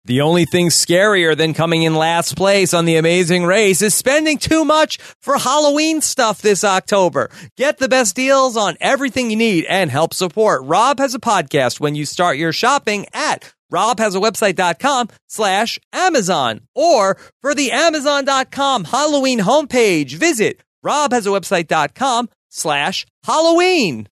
The only thing scarier than coming in last place on The Amazing Race is spending too much for Halloween stuff this October. Get the best deals on everything you need and help support Rob Has a Podcast when you start your shopping at robhasawebsite.com/Amazon, or for the Amazon.com Halloween homepage, visit robhasawebsite.com/Halloween.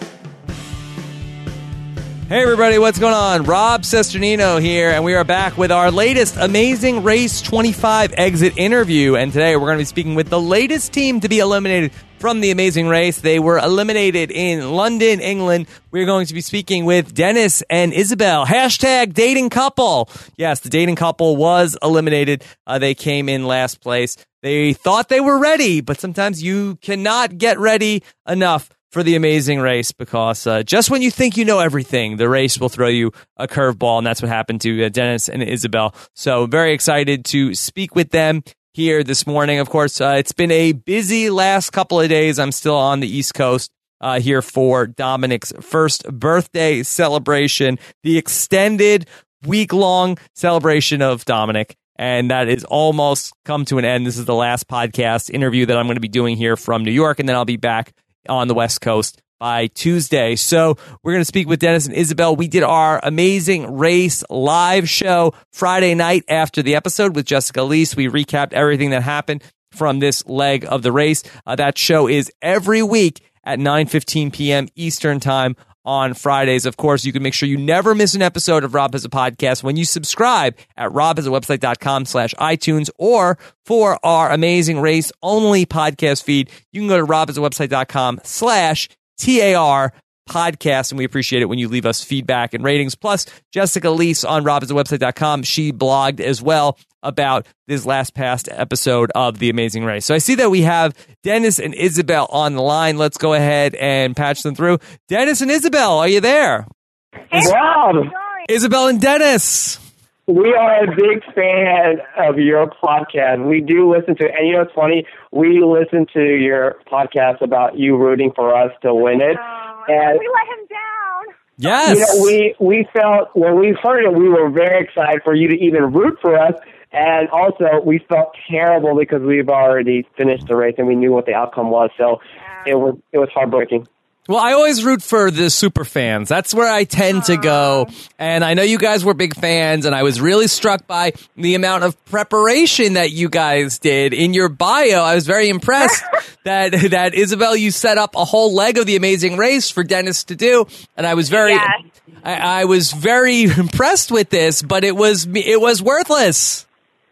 Hey everybody, what's going on? Rob Cesternino here, and we are back with our latest Amazing Race 25 exit interview. And today we're going to be speaking with the latest team to be eliminated from the Amazing Race. They were eliminated in London, England. We're going to be speaking with Dennis and Isabel. Hashtag dating couple. Yes, the dating couple was eliminated. They came in last place. They thought they were ready, but sometimes you cannot get ready enough for the Amazing Race, because just when you think you know everything, the race will throw you a curveball, and that's what happened to Dennis and Isabel. So very excited to speak with them here this morning. Of course, it's been a busy last couple of days. I'm still on the East Coast here for Dominic's first birthday celebration, the extended week-long celebration of Dominic. And that is almost come to an end. This is the last podcast interview that I'm going to be doing here from New York, and then I'll be back on the West Coast by Tuesday. So we're going to speak with Dennis and Isabel. We did our Amazing Race live show Friday night after the episode with Jessica Leese. We recapped everything that happened from this leg of the race. That show is every week at 9:15 p.m. Eastern Time on Fridays. Of course, you can make sure you never miss an episode of Rob Has a Podcast when you subscribe at robhasawebsite.com/iTunes, or for our Amazing Race only podcast feed, you can go to robhasawebsite.com/TAR podcast, and we appreciate it when you leave us feedback and ratings. Plus, Jessica Leese on robhasawebsite.com, she blogged as well about this last past episode of The Amazing Race. So I see that we have Dennis and Isabel on the line. Let's go ahead and patch them through. Dennis and Isabel, are you there? Hey, Rob. Isabel and Dennis. We are a big fan of your podcast. We do listen to it. And you know what's funny? We listen to your podcast about you rooting for us to win it. And we let him down. Yes. You know, we felt, when we heard it, we were very excited for you to even root for us. And also, we felt terrible because we've already finished the race and we knew what the outcome was. So it was heartbreaking. Well, I always root for the super fans. That's where I tend to go. And I know you guys were big fans, and I was really struck by the amount of preparation that you guys did. In your bio, I was very impressed that Isabel, you set up a whole leg of The Amazing Race for Dennis to do. And I was very I was very impressed with this, but it was worthless.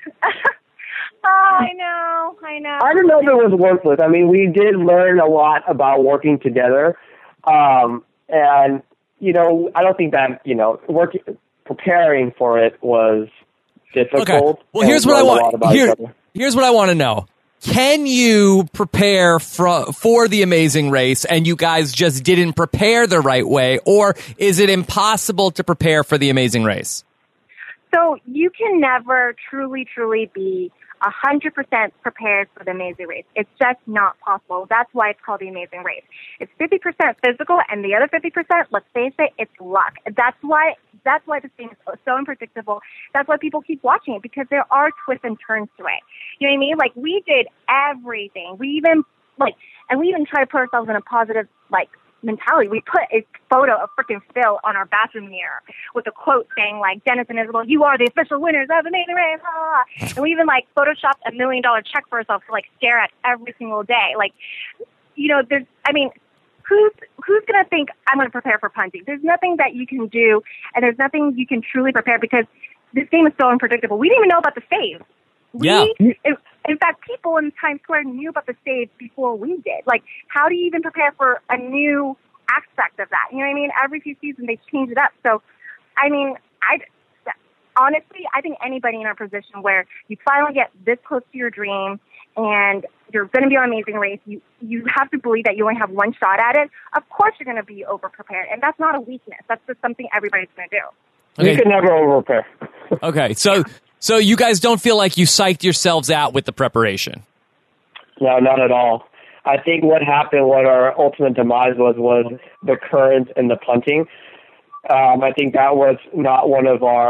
I know. I don't know if it was worthless. I mean, we did learn a lot about working together. And, you know, I don't think that, you know, preparing for it was difficult. Okay. Well, here's what I want. Here's what I want to know. Can you prepare for The Amazing Race and you guys just didn't prepare the right way, or is it impossible to prepare for The Amazing Race? So you can never truly be 100% prepared for the Amazing Race. It's just not possible. That's why it's called the Amazing Race. It's 50% physical, and the other 50%, let's face it, it's luck. That's why this thing is so unpredictable. That's why people keep watching it, because there are twists and turns to it. You know what I mean? Like, we did everything. We even try to put ourselves in a positive, mentality. We put a photo of freaking Phil on our bathroom mirror with a quote saying, Dennis and Isabel, you are the official winners of Amazing Race. And we even photoshopped $1 million check for ourselves to stare at every single day. Who's going to think I'm going to prepare for punting? There's nothing that you can do, and there's nothing you can truly prepare, because this game is so unpredictable. We didn't even know about the save. In fact, people in Times Square knew about the save before we did. How do you even prepare for a new aspect of that? You know what I mean? Every few seasons, they change it up. So, I mean, honestly, I think anybody in our position where you finally get this close to your dream and you're going to be on Amazing Race, you have to believe that you only have one shot at it. Of course you're going to be over-prepared, and that's not a weakness. That's just something everybody's going to do. Okay. You can never over-prepare. Okay, so you guys don't feel like you psyched yourselves out with the preparation? No, not at all. I think what happened, what our ultimate demise was the current and the punting. I think that was not one of our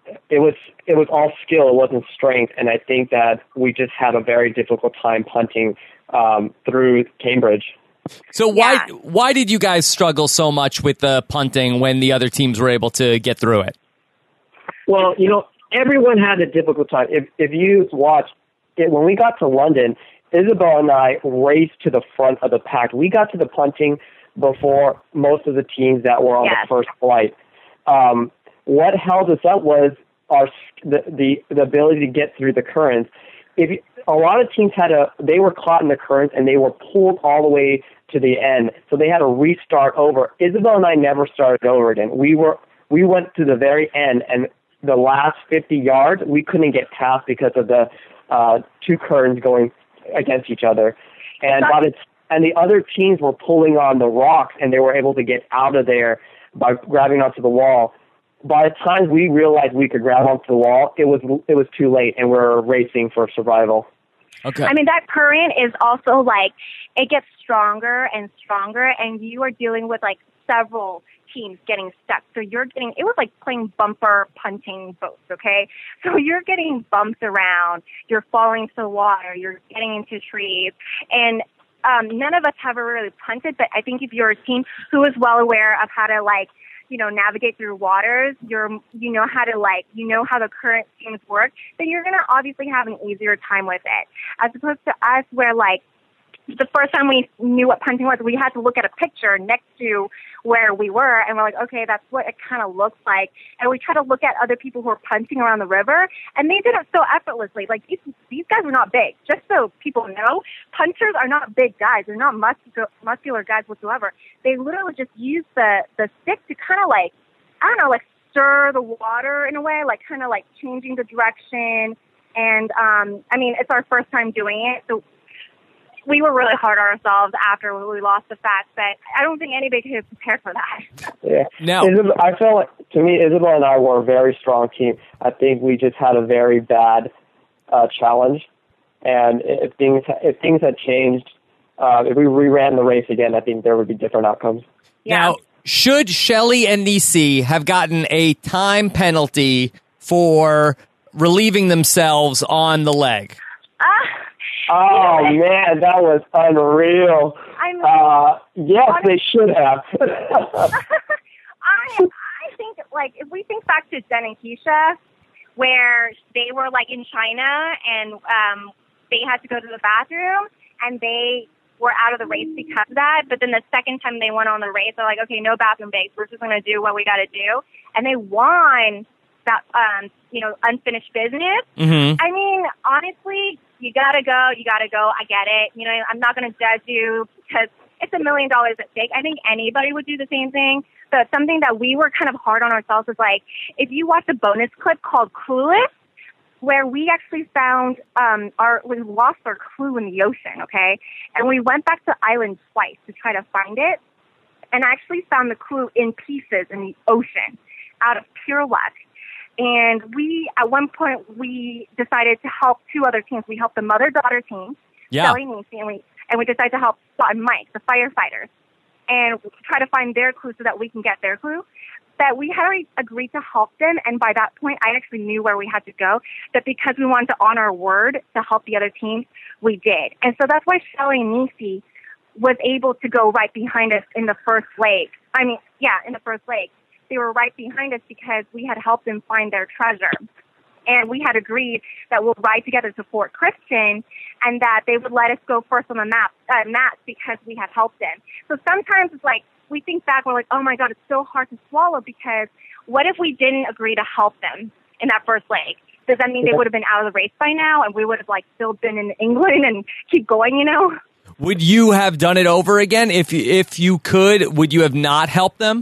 it was all skill. It wasn't strength, and I think that we just had a very difficult time punting through Cambridge. So why did you guys struggle so much with the punting when the other teams were able to get through it? Well, everyone had a difficult time. If you watch it, when we got to London, Isabel and I raced to the front of the pack. We got to the punting before most of the teams that were on the first flight. What held us up was the ability to get through the currents. A lot of teams they were caught in the currents and they were pulled all the way to the end, so they had to restart over. Isabel and I never started over again. We went to the very end, and the last 50 yards we couldn't get past because of the two currents going against each other, and the other teams were pulling on the rocks, and they were able to get out of there by grabbing onto the wall. By the time we realized we could grab onto the wall, it was too late, and we're racing for survival. Okay. I mean, that current is also it gets stronger and stronger, and you are dealing with several teams getting stuck. So it was like playing bumper punting boats, okay? So you're getting bumped around, you're falling to the water, you're getting into trees, and none of us have ever really punted, but I think if you're a team who is well aware of how to navigate through waters, you know how the current teams work, then you're going to obviously have an easier time with it. As opposed to us where the first time we knew what punting was, we had to look at a picture next to where we were, and we're like, okay, that's what it kind of looks like. And we try to look at other people who are punting around the river, and they did it so effortlessly. These guys are not big. Just so people know, punchers are not big guys. They're not muscular guys whatsoever. They literally just use the stick to kind of stir the water in a way, kind of changing the direction. And I mean, it's our first time doing it, so we were really hard on ourselves after we lost the fast, but I don't think anybody could have prepared for that. Yeah. Now, I felt like, to me, Isabel and I were a very strong team. I think we just had a very bad challenge, and if things had changed, if we reran the race again, I think there would be different outcomes. Yeah. Now, should Shelley and Nisi have gotten a time penalty for relieving themselves on the leg? Oh, man, that was unreal. I mean, yes, they should have. I think, if we think back to Jen and Keisha, where they were, in China, and they had to go to the bathroom, and they were out of the race because of that, but then the second time they went on the race, they're like, okay, no bathroom breaks, we're just going to do what we got to do, and they won that, unfinished business. Mm-hmm. I mean, honestly, you gotta go. I get it. I'm not going to judge you because it's $1 million at stake. I think anybody would do the same thing. But something that we were kind of hard on ourselves is if you watch a bonus clip called Clueless, where we actually found we lost our clue in the ocean, okay? And we went back to the island twice to try to find it, and actually found the clue in pieces in the ocean out of pure luck. And at one point, we decided to help two other teams. We helped the mother-daughter team, Shelley and Nisi, and we decided to help Scott and Mike, the firefighters, and try to find their clue so that we can get their clue. That we had already agreed to help them, and by that point, I actually knew where we had to go. That because we wanted to honor our word to help the other teams, we did. And so that's why Shelley and Nisi was able to go right behind us in the first leg. In the first leg. They were right behind us because we had helped them find their treasure. And we had agreed that we'll ride together to Fort Christian and that they would let us go first on the mats because we had helped them. So sometimes it's we think back, we're like, oh my God, it's so hard to swallow because what if we didn't agree to help them in that first leg? Does that mean they would have been out of the race by now and we would have still been in England and keep going, Would you have done it over again? If you could, would you have not helped them?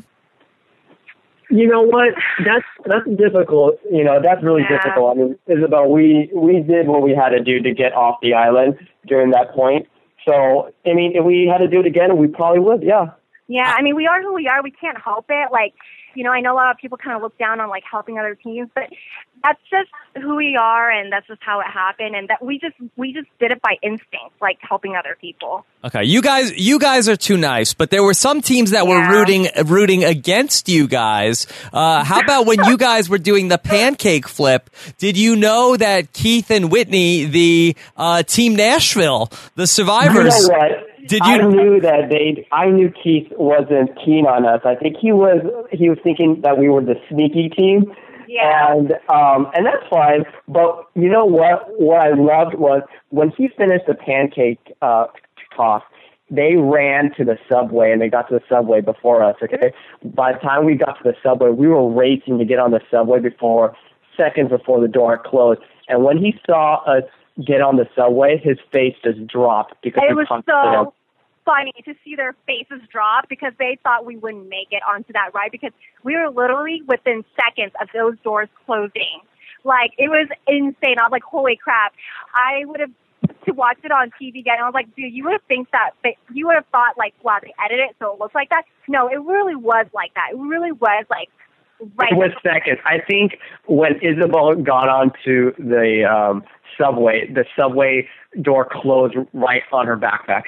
You know what? That's difficult. That's really difficult. I mean, Isabel, we did what we had to do to get off the island during that point. So, I mean, if we had to do it again, we probably would, yeah. Yeah, I mean, we are who we are. We can't help it. I know a lot of people kind of look down on like helping other teams, but that's just who we are, and that's just how it happened, and that we just did it by instinct, like helping other people. Okay, you guys are too nice, but there were some teams that were rooting against you guys. How about when you guys were doing the pancake flip? Did you know that Keith and Whitney, the Team Nashville, the survivors? You know what? I knew Keith wasn't keen on us. I think he was thinking that we were the sneaky team. Yeah. And that's fine. But you know what? What I loved was when he finished the pancake toss, they ran to the subway, and they got to the subway before us. Okay. By the time we got to the subway, we were racing to get on the subway seconds before the door closed. And when he saw us get on the subway, his face just dropped because it was so funny to see their faces drop because they thought we wouldn't make it onto that ride because we were literally within seconds of those doors closing. Like, it was insane. I was like, holy crap. I would have to watch it on TV again. I was like, dude, you would have thought like, wow, they edited it so it looks like that. No, it really was like that. It really was like right. It was seconds. I think when Isabel got onto the subway door closed right on her backpack.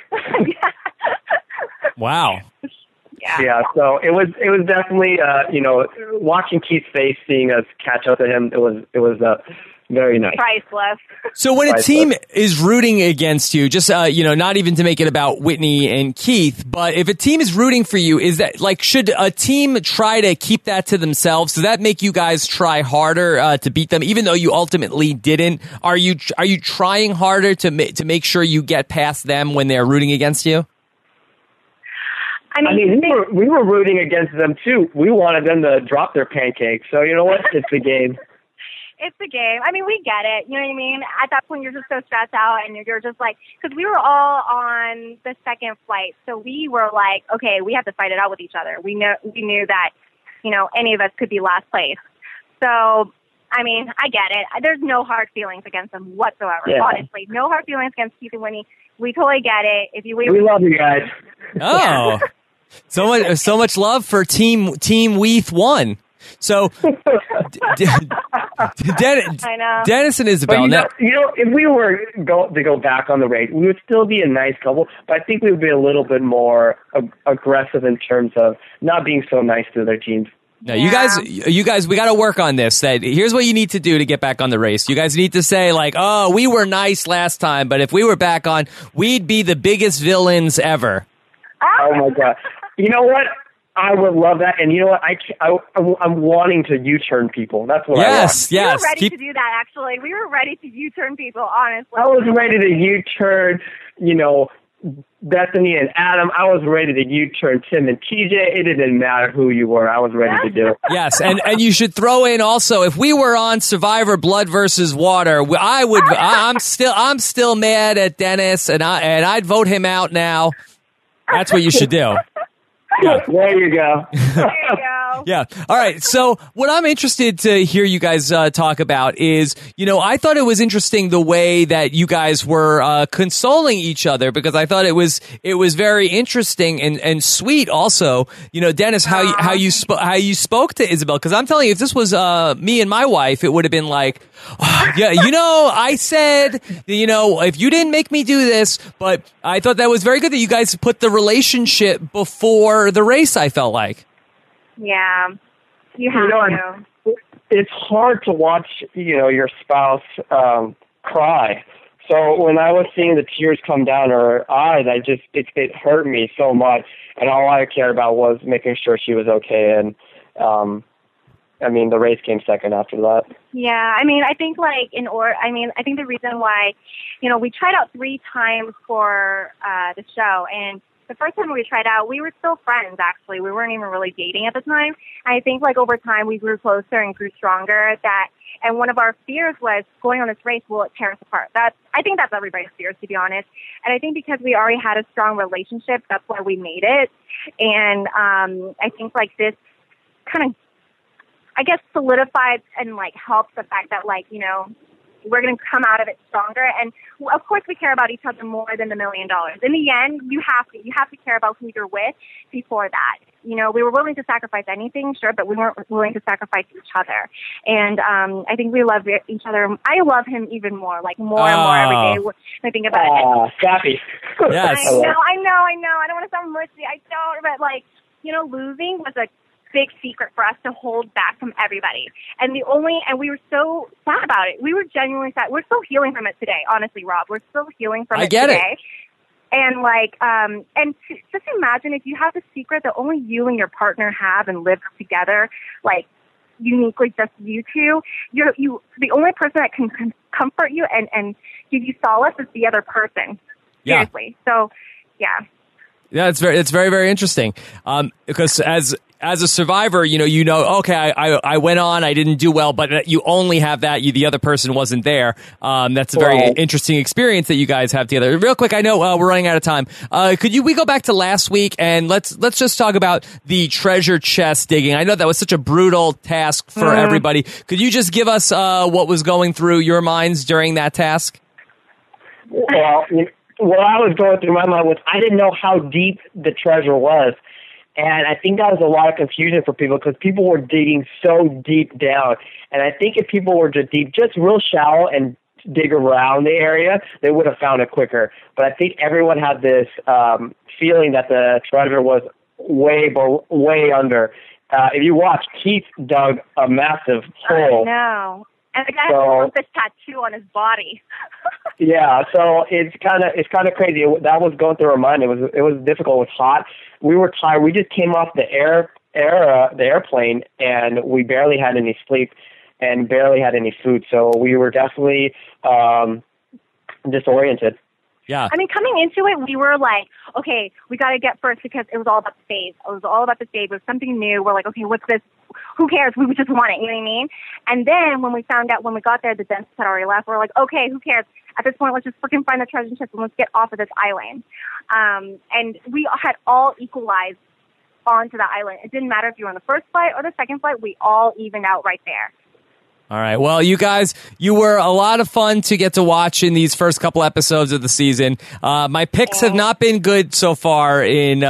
Wow. Yeah. So it was definitely watching Keith's face, seeing us catch up to him. It was very nice. Priceless. So when a team is rooting against you, just not even to make it about Whitney and Keith, but if a team is rooting for you, is that like should a team try to keep that to themselves? Does that make you guys try harder to beat them, even though you ultimately didn't? Are you trying harder to make sure you get past them when they're rooting against you? I mean we were rooting against them too. We wanted them to drop their pancakes. So you know what? It's the game. It's a game. I mean, we get it. You know what I mean? At that point, you're just so stressed out, and you're just like, because we were all on the second flight, so we were like, okay, we have to fight it out with each other. We knew that, any of us could be last place. So, I mean, I get it. There's no hard feelings against them whatsoever. Yeah. Honestly, no hard feelings against Keith and Winnie. We totally get it. We love you guys. Oh, so much love for Team Weeth 1. So, Dennis and Isabel. But if we were to go back on the race, we would still be a nice couple. But I think we would be a little bit more aggressive in terms of not being so nice to their teams. No, you guys, we got to work on this. That here's what you need to do to get back on the race. You guys need to say like, "Oh, we were nice last time, but if we were back on, we'd be the biggest villains ever." Oh my God! You know what? I would love that, and you know what? I'm wanting to U-turn people. That's what I want. Yes. We were ready to do that, actually. We were ready to U-turn people, honestly. I was ready to U-turn, Bethany and Adam. I was ready to U-turn Tim and TJ. It didn't matter who you were. I was ready to do it. Yes, and you should throw in also, if we were on Survivor Blood versus Water, I'm still mad at Dennis, and I'd vote him out now. That's what you should do. Yeah. There you go. Yeah. All right. So what I'm interested to hear you guys talk about is, I thought it was interesting the way that you guys were consoling each other, because I thought it was very interesting and sweet. Also, Dennis, how you spoke to Isabel, because I'm telling you, if this was me and my wife, it would have been like, oh, yeah, I said, if you didn't make me do this, but I thought that was very good that you guys put the relationship before the race, I felt like. Yeah, you have to. It's hard to watch, your spouse cry. So when I was seeing the tears come down her eyes, it hurt me so much. And all I cared about was making sure she was okay. And, the race came second after that. Yeah, I think I think the reason why, we tried out 3 times for the show, and the first time we tried out, we were still friends, actually. We weren't even really dating at the time. I think, over time, we grew closer and grew stronger. And one of our fears was going on this race, will it tear us apart? I think that's everybody's fears, to be honest. And I think because we already had a strong relationship, that's why we made it. And I think, this kind of, solidified and, helps the fact that, we're going to come out of it stronger. And of course we care about each other more than $1 million. In the end, you have to care about who you're with before that. you know, we were willing to sacrifice anything, sure, but we weren't willing to sacrifice each other. And I think we love each other. I love him even more, like more and more every day when I think about it. Sappy. Yes. I know. I don't want to sound mushy. I don't, but like, you know, losing was a big secret for us to hold back from everybody. And we were so sad about it. We were genuinely sad. We're still healing from it today, honestly, Rob. We're still healing from it today. And like, just imagine if you have a secret that only you and your partner have and live together, like uniquely just you two. The only person that can comfort you and give you solace is the other person. Yeah. Seriously. So, yeah. Yeah, it's very, very interesting. Because as a survivor, you know, okay, I went on, I didn't do well, but you only have that. The other person wasn't there. That's a very interesting experience that you guys have together. Real quick, I know we're running out of time. We go back to last week and let's just talk about the treasure chest digging. I know that was such a brutal task for everybody. Could you just give us what was going through your minds during that task? Well, what I was going through my mind was I didn't know how deep the treasure was. And I think that was a lot of confusion for people because people were digging so deep down. And I think if people were just real shallow and dig around the area, they would have found it quicker. But I think everyone had this feeling that the treasure was way under. If you watch, Keith dug a massive hole. I know. And the guy has this tattoo on his body. Yeah, so it's kind of crazy. That was going through our mind. It was difficult. It was hot. We were tired. We just came off the airplane, and we barely had any sleep and barely had any food. So we were definitely disoriented. Yeah. I mean, coming into it, we were like, okay, we got to get first because it was all about the save. It was all about the save. It was something new. We're like, okay, what's this? Who cares? We just want it. You know what I mean? And then when we got there, the dentist had already left. We're like, okay, who cares? At this point, let's just freaking find the treasure chest and let's get off of this island. And we had all equalized onto the island. It didn't matter if you were on the first flight or the second flight. We all evened out right there. All right. Well, you guys, you were a lot of fun to get to watch in these first couple episodes of the season. My picks have not been good so far in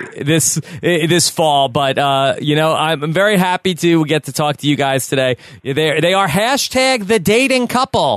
this fall, but I'm very happy to get to talk to you guys today. They are hashtag the dating couple.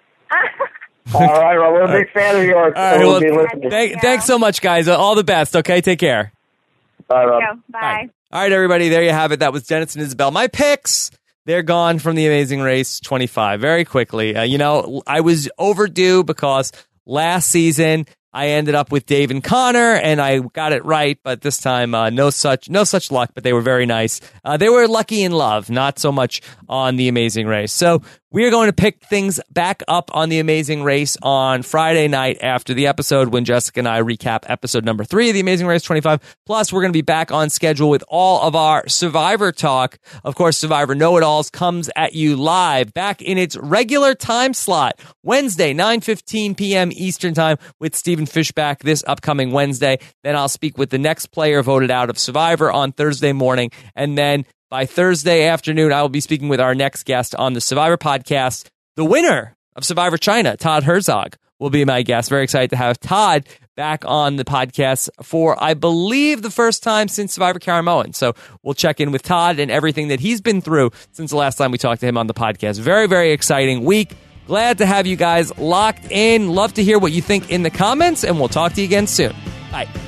All right, well, we're a big fan of yours. All right, thanks so much, guys. All the best. Okay, take care. Bye, Rob. Bye. All right, everybody. There you have it. That was Dennis and Isabel. My picks. They're gone from The Amazing Race 25 very quickly. I was overdue because last season I ended up with Dave and Connor, and I got it right, but this time no such luck, but they were very nice. They were lucky in love, not so much on The Amazing Race. So we are going to pick things back up on The Amazing Race on Friday night after the episode when Jessica and I recap episode number 3 of The Amazing Race 25. Plus, we're going to be back on schedule with all of our Survivor talk. Of course, Survivor Know-It-Alls comes at you live back in its regular time slot, Wednesday, 9:15 p.m. Eastern Time with Stephen Fishback this upcoming Wednesday. Then I'll speak with the next player voted out of Survivor on Thursday morning. And then by Thursday afternoon, I will be speaking with our next guest on the Survivor podcast. The winner of Survivor China, Todd Herzog, will be my guest. Very excited to have Todd back on the podcast for, I believe, the first time since Survivor Karamoan. So we'll check in with Todd and everything that he's been through since the last time we talked to him on the podcast. Very, very exciting week. Glad to have you guys locked in. Love to hear what you think in the comments, and we'll talk to you again soon. Bye.